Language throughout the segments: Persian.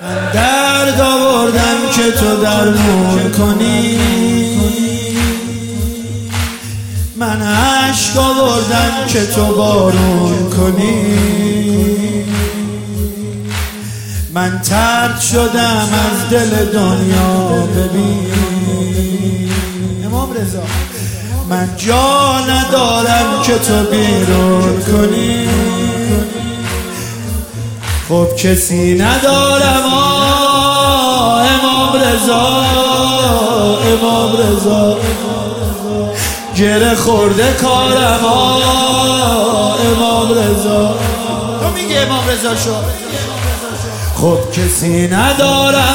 من درد آوردم که تو درمون کنی، من عشق آوردم که تو بارون کنی. من طرد شدم از دل دنیا، ببین امام رضا من جا ندارم که تو بیرون کنی. خب کسی ندارم امام رضا، امام رضا گره خورده کارم امام رضا. تو میگه امام رضا شو. خب کسی ندارم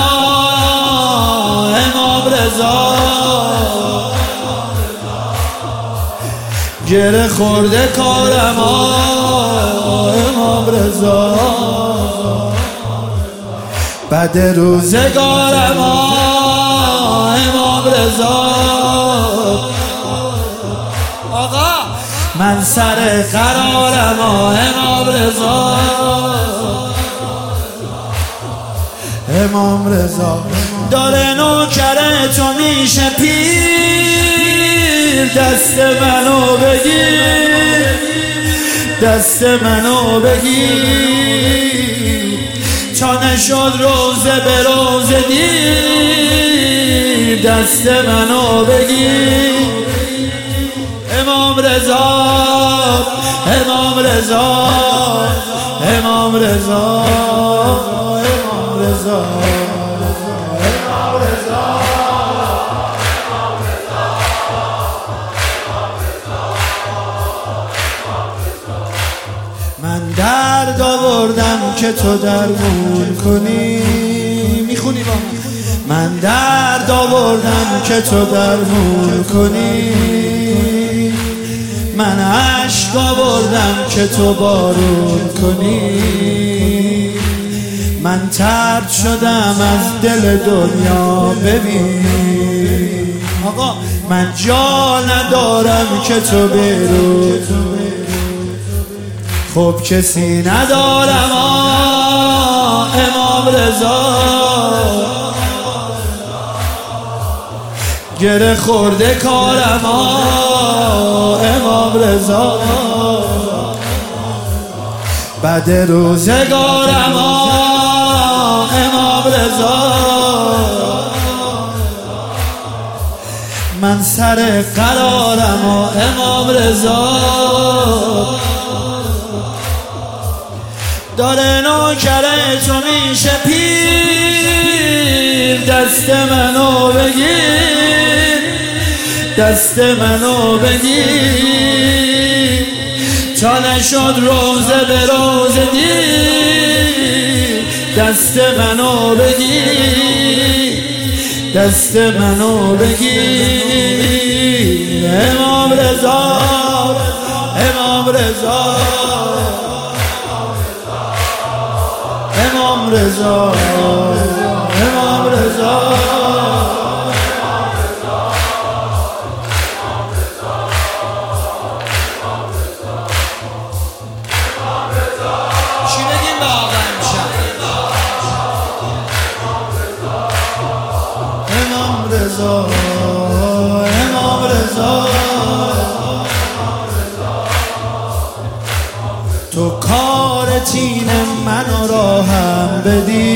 امام رضا گره خورده کارم امام رضا. بعد روزگارم امام رضا. آقا من سر قرارم امام رضا، امام رضا. داره نوکر تو میشه پیر، دست منو بگیر، دست منو بگیر تا نشد روزه به روزه دیر، دست منو بگیر. امام رضا، امام رضا، امام رضا، امام رضا. من درد آوردم که تو درمون کنی، میخونی با من درد آوردم که تو درمون کنی. من عشق آوردم که تو بارون کنی. من طرد شدم از دل دنیا، ببین آقا من جا ندارم که تو بیرون. خب کسی ندارم امام رضا گره خورده کارم امام رضا. بعد روزگارم امام رضا. من سر قرارم امام رضا. داره نوکر تو میشه پیر، دست منو بگیر، دست منو بگیر تا نشد روزه به روزه دیر، دست منو بگیر، دست منو بگیر. امام رضا، امام رضا، امام رضا، امام رضا. چی بگیم به آقا امشب؟ امام رضا، امام رضا. تو کار تین منو راهم بدی،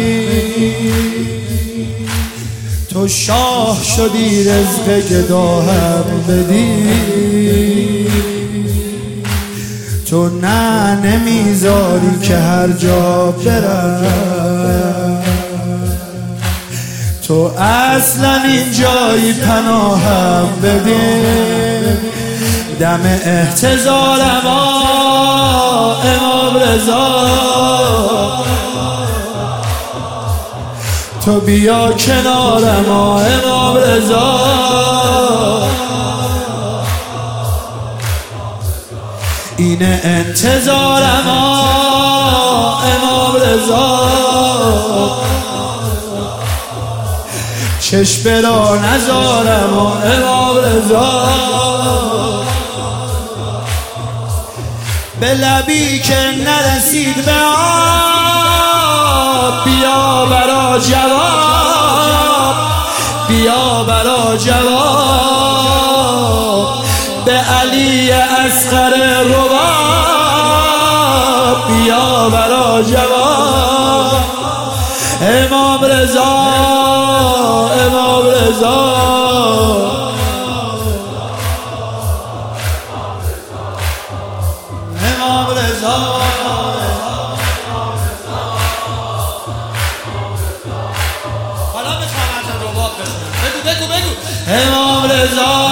تو شاه شدی رزق گداهم بدی. تو نه نمیذاری که هر جا برم، تو اصلا اینجایی پناهم ببین. دم احتضارم امام رضا. تو بیا کنارم امام رضا. اینه انتظارم امام رضا. چشم را نزارم امام رضا. به لبی که نرسید به آب بیا برا جواب، بیا برا جواب، به علی اصغر رباب، بیا برا جواب. امام رضا، امام رضا، امام رضا، حالا میخوام از رباب بخونم. بگو بگو بگو. امام رضا،